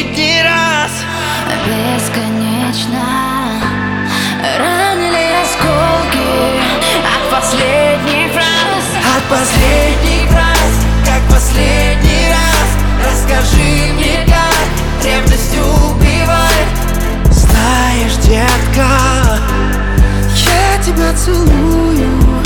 последний раз. Бесконечно ранили осколки от последних фраз. От последних фраз, как последний раз. Расскажи мне, как ревность убивает. Знаешь, детка, я тебя целую.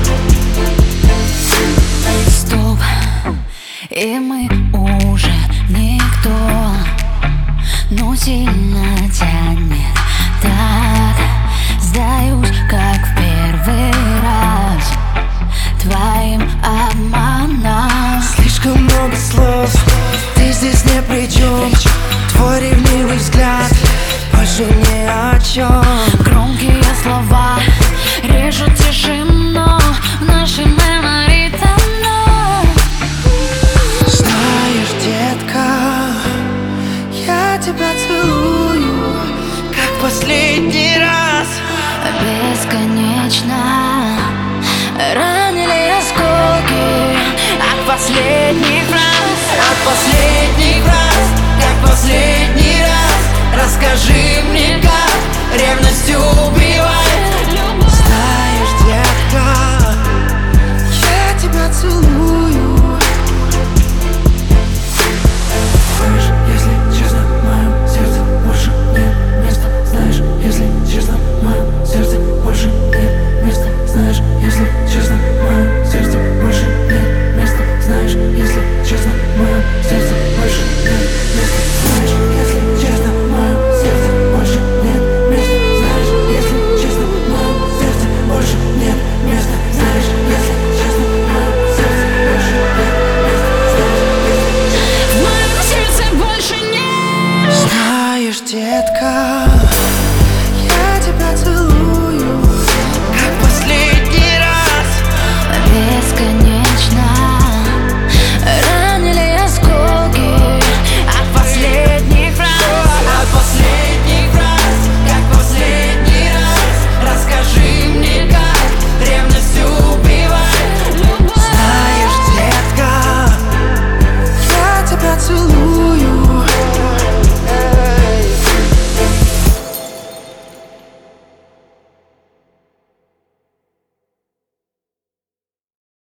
Стоп, и мы уже никто, но сильно тянет так. Сдаюсь, как в первый раз твоим обманом. Слишком много слов, ты здесь не при чем. Твой ревнивый взгляд больше ни о чем. Громкие слова режут тишину в нашей мемори тону. Знаешь, детка, я тебя целую, как последний раз. Бесконечно ранили осколки от последних фраз. От последних